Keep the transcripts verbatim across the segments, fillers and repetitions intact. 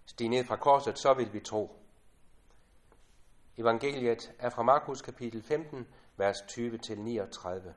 Stig ned fra korset, så vil vi tro. Evangeliet er fra Markus kapitel femten, vers tyve til niogtredive.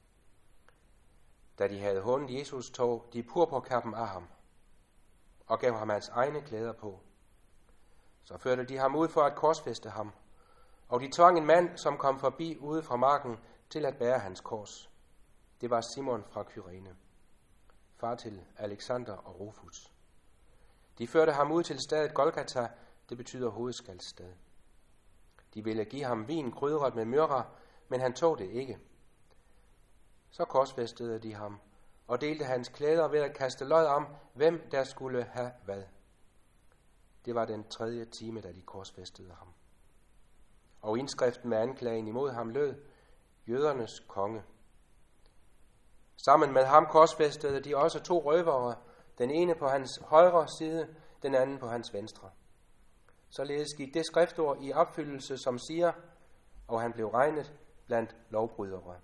Da de havde hånet Jesus, tog de purpurkappen af ham og gav ham hans egne klæder på. Så førte de ham ud for at korsfæste ham, og de tvang en mand, som kom forbi ude fra marken, til at bære hans kors. Det var Simon fra Kyrene, far til Alexander og Rufus. De førte ham ud til stedet Golgata, det betyder hovedskaldsted. De ville give ham vin krydret med myrra, men han tog det ikke. Så korsfæstede de ham og delte hans klæder ved at kaste lod om, hvem der skulle have hvad. Det var den tredje time, da de korsfæstede ham. Og indskriften med anklagen imod ham lød: Jødernes konge. Sammen med ham korsfæstede de også to røvere, den ene på hans højre side, den anden på hans venstre. Således gik det skriftord i opfyldelse, som siger, og han blev regnet blandt lovbrydere.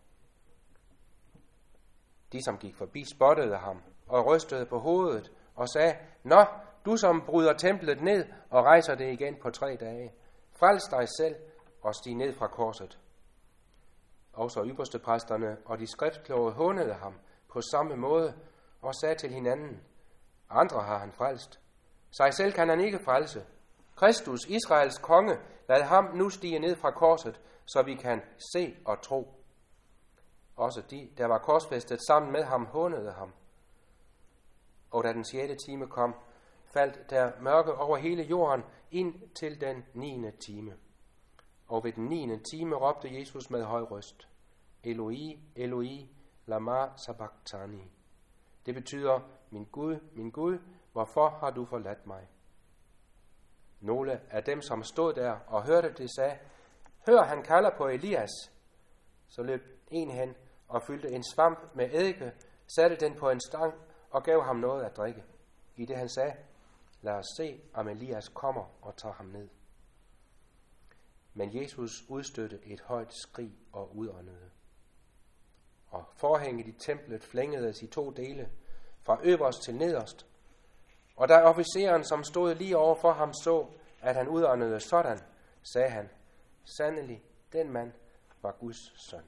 De, som gik forbi, spottede ham og rystede på hovedet og sagde: Nå, du som bryder templet ned og rejser det igen på tre dage, frels dig selv og stig ned fra korset. Også ypperstepræsterne og de skriftkloge hånede ham på samme måde og sagde til hinanden: Andre har han frelst. Sig selv kan han ikke frelse. Kristus, Israels konge, lad ham nu stige ned fra korset, så vi kan se og tro. Også de, der var korsfæstet sammen med ham, hånede ham. Og da den sjette time kom, faldt der mørke over hele jorden ind til den niende time. Og ved den niende time råbte Jesus med høj røst: Eloi, Eloi, lama sabachthani. Det betyder: Min Gud, min Gud, hvorfor har du forladt mig? Nogle af dem, som stod der og hørte det, sagde: Hør, han kalder på Elias. Så løb en hen og fyldte en svamp med eddike, satte den på en stang og gav ham noget at drikke. I det han sagde: Lad os se, om Elias kommer og tager ham ned. Men Jesus udstødte et højt skrig og udåndede. Og forhænget i templet flængedes i to dele, fra øverst til nederst. Og da officeren, som stod lige over for ham, så, at han udåndede sådan, sagde han: Sandelig, den mand var Guds søn.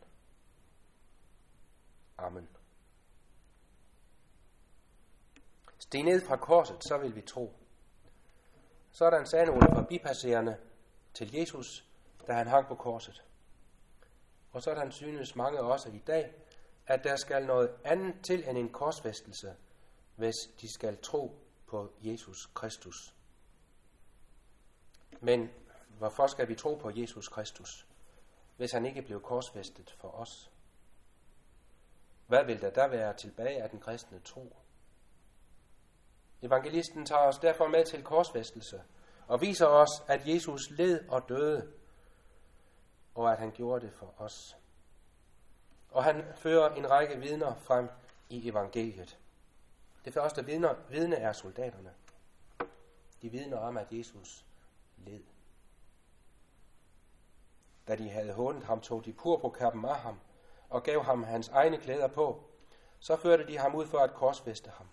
Amen. Stig ned fra korset, så vil vi tro. Sådan sagde nogle forbipasserende til Jesus, da han hang på korset. Og sådan synes mange også i dag, at der skal noget andet til end en korsfæstelse, hvis de skal tro på Jesus Kristus. Men hvorfor skal vi tro på Jesus Kristus, hvis han ikke blev korsfæstet for os? Hvad vil der da være tilbage af den kristne tro? Evangelisten tager os derfor med til korsfæstelse og viser os, at Jesus led og døde, og at han gjorde det for os. Og han fører en række vidner frem i evangeliet. Det første vidne, vidne er soldaterne. De vidner om, at Jesus led. Da de havde hånet ham, tog de purpurkappen af ham og gav ham hans egne klæder på. Så førte de ham ud for at korsfæste ham.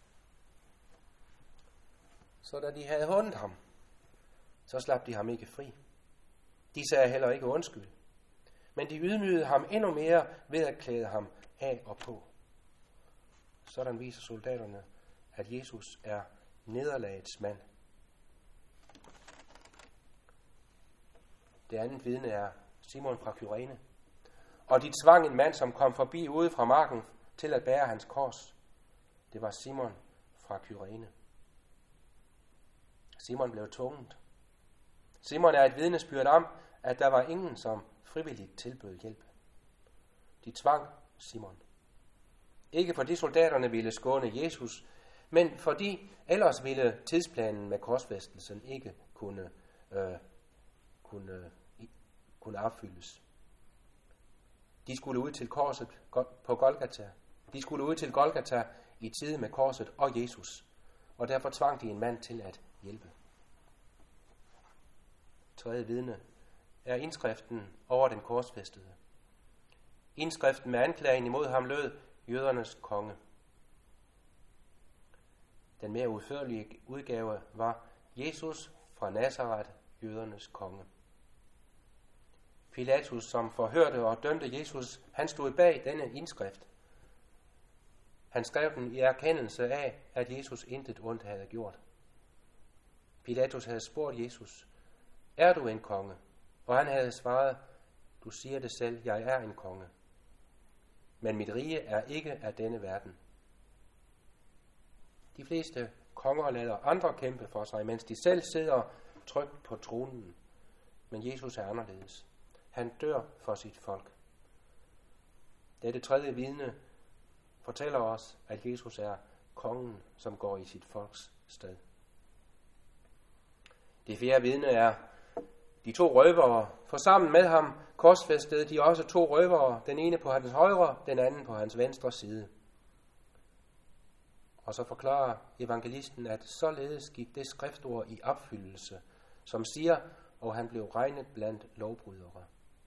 Så da de havde hånet ham, så slap de ham ikke fri. De sagde heller ikke undskyld. Men de ydmygede ham endnu mere ved at klæde ham af og på. Sådan viser soldaterne, at Jesus er nederlagets mand. Det andet vidne er Simon fra Kyrene. Og de tvang en mand, som kom forbi ude fra marken, til at bære hans kors. Det var Simon fra Kyrene. Simon blev tvunget. Simon er et vidnesbyrd om, at der var ingen, som frivilligt tilbød hjælp. De tvang Simon. Ikke fordi soldaterne ville skåne Jesus, men fordi ellers ville tidsplanen med korsfæstelsen ikke kunne, øh, kunne, øh, kunne opfyldes. De skulle ud til korset på Golgata. De skulle ud til Golgata i tide med korset og Jesus, og derfor tvang de en mand til at hjælpe. Tredje vidne er indskriften over den korsfæstede. Indskriften med anklagen imod ham lød: Jødernes konge. Den mere udførlige udgave var: Jesus fra Nazaret, jødernes konge. Pilatus, som forhørte og dømte Jesus, han stod bag denne indskrift. Han skrev den i erkendelse af, at Jesus intet ondt havde gjort. Pilatus havde spurgt Jesus, er du en konge? Og han havde svaret, du siger det selv, jeg er en konge. Men mit rige er ikke af denne verden. De fleste konger lader andre kæmpe for sig, mens de selv sidder trygt på tronen. Men Jesus er anderledes. Han dør for sit folk. Dette tredje vidne fortæller os, at Jesus er kongen, som går i sit folks sted. Det fjerde vidne er de to røvere, for sammen med ham korsfæstede de også to røvere, den ene på hans højre, den anden på hans venstre side. Og så forklarer evangelisten, at således gik det skriftord i opfyldelse, som siger, og han blev regnet blandt lovbrydere.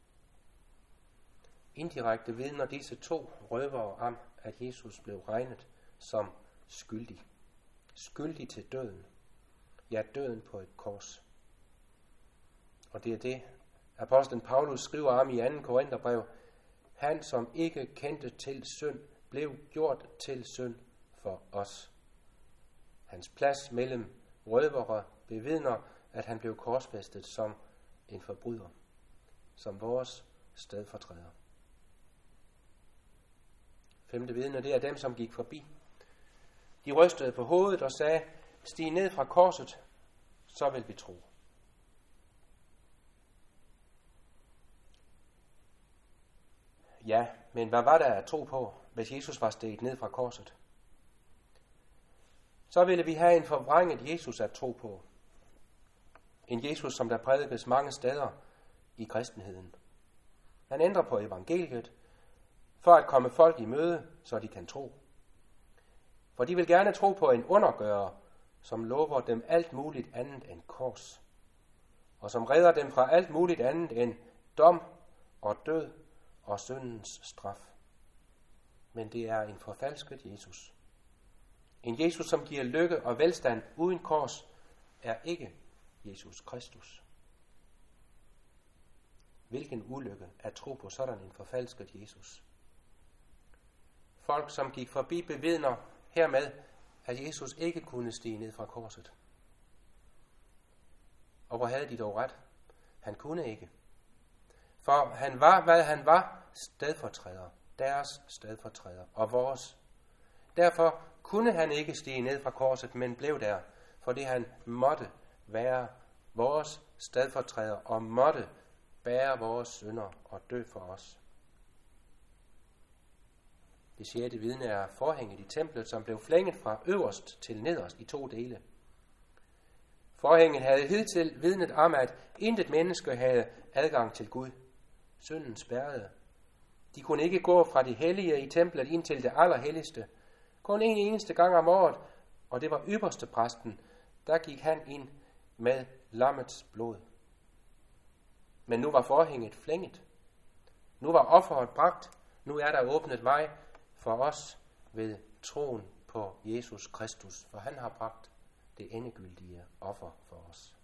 Indirekte vidner disse to røvere om, at Jesus blev regnet som skyldig. Skyldig til døden. Ja, døden på et kors. Og det er det, apostlen Paulus skriver om i anden Korintherbrev. Han, som ikke kendte til synd, blev gjort til synd for os. Hans plads mellem røvere bevidner, at han blev korsfæstet som en forbryder, som vores stedfortræder. Femte vidne, det er dem, som gik forbi. De rystede på hovedet og sagde, stig ned fra korset, så vil vi tro. Ja, men hvad var der at tro på, hvis Jesus var steget ned fra korset? Så ville vi have en forvrænget Jesus at tro på. En Jesus, som der prædikes mange steder i kristenheden. Han ændrer på evangeliet, for at komme folk i møde, så de kan tro. For de vil gerne tro på en undergører, som lover dem alt muligt andet end kors, og som redder dem fra alt muligt andet end dom og død og syndens straf. Men det er en forfalsket Jesus. En Jesus, som giver lykke og velstand uden kors, er ikke Jesus Kristus. Hvilken ulykke at tro på sådan en forfalsket Jesus. Folk, som gik forbi, bevidner hermed, at Jesus ikke kunne stige ned fra korset. Og hvor havde de dog ret? Han kunne ikke. For han var, hvad han var, stedfortræder. Deres stedfortræder og vores. Derfor kunne han ikke stige ned fra korset, men blev der, fordi han måtte være vores stedfortræder og måtte bære vores synder og dø for os. Det sjette vidne er forhænget i templet, som blev flænget fra øverst til nederst i to dele. Forhænget havde hidtil vidnet om, at intet menneske havde adgang til Gud. Synden spærrede. De kunne ikke gå fra det hellige i templet ind til det allerhelligste. Kun en eneste gang om året, og det var ypperste præsten, der gik han ind med lammets blod. Men nu var forhænget flænget. Nu var offeret bragt. Nu er der åbnet vej for os ved troen på Jesus Kristus, for han har bragt det endegyldige offer for os.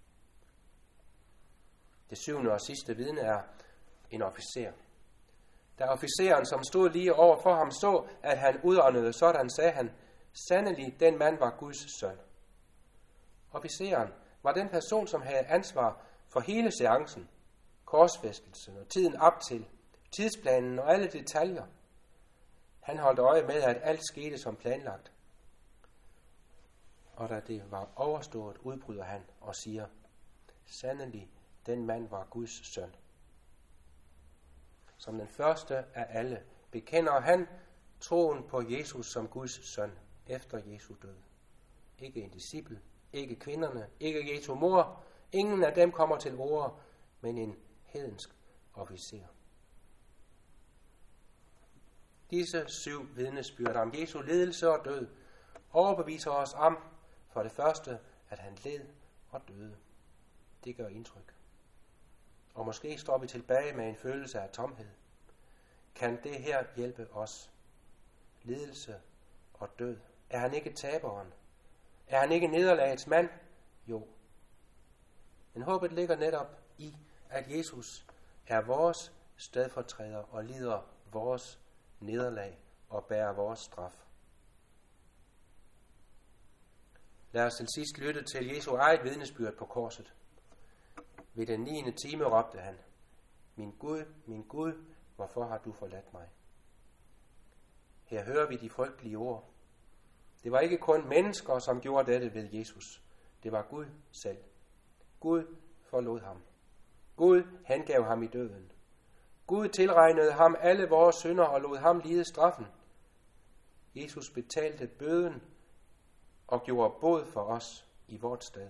Det syvende og sidste vidne er en officer. Da officeren, som stod lige over for ham, så, at han udåndede, sådan sagde han, sandelig, den mand var Guds søn. Officeren var den person, som havde ansvar for hele seancen, korsfæstelsen og tiden op til, tidsplanen og alle detaljer. Han holdt øje med, at alt skete som planlagt. Og da det var overstået, udbryder han og siger, sandelig, den mand var Guds søn. Som den første af alle bekender han troen på Jesus som Guds søn efter Jesu død. Ikke en disciple, ikke kvinderne, ikke Jesu mor. Ingen af dem kommer til orde, men en hedensk officer. Disse syv vidnesbyrd om Jesu lidelse og død overbeviser os om, for det første, at han led og døde. Det gør indtryk. Og måske står vi tilbage med en følelse af tomhed. Kan det her hjælpe os? Lidelse og død. Er han ikke taberen? Er han ikke nederlagets mand? Jo, Men håbet ligger netop i, at Jesus er vores stedfortræder og lider vores nederlag og bærer vores straf. Lad os til sidst lytte til Jesu eget vidnesbyrd på korset. Ved den niende time råbte han, min Gud, min Gud, hvorfor har du forladt mig? Her hører vi de frygtelige ord. Det var ikke kun mennesker, som gjorde dette ved Jesus. Det var Gud selv. Gud forlod ham. Gud hengav ham i døden. Gud tilregnede ham alle vores synder og lod ham lide straffen. Jesus betalte bøden og gjorde bod for os i vort sted.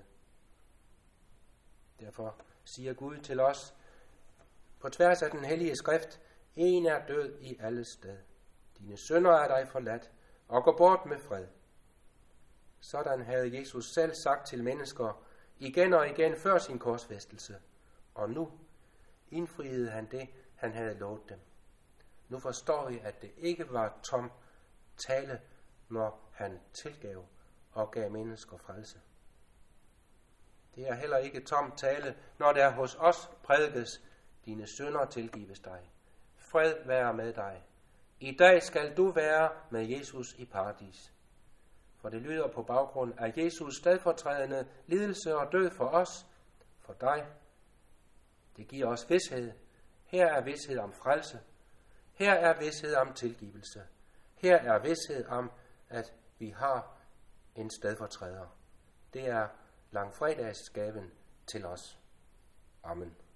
Derfor siger Gud til os på tværs af den hellige skrift, en er død i alles sted. Dine synder er dig forladt, og gå bort med fred. Sådan havde Jesus selv sagt til mennesker igen og igen før sin korsfæstelse, og nu indfriede han det, han havde lovet dem. Nu forstår vi, at det ikke var tom tale, når han tilgav og gav mennesker frelse. Det er heller ikke tom tale, når der hos os prædikes, dine synder tilgives dig. Fred være med dig. I dag skal du være med Jesus i paradis. For det lyder på baggrund af Jesus stedfortrædende lidelse og død for os, for dig. Det giver os vished. Her er vished om frelse. Her er vished om tilgivelse. Her er vished om, at vi har en stedfortræder. Det er langfredagsgaven til os. Amen.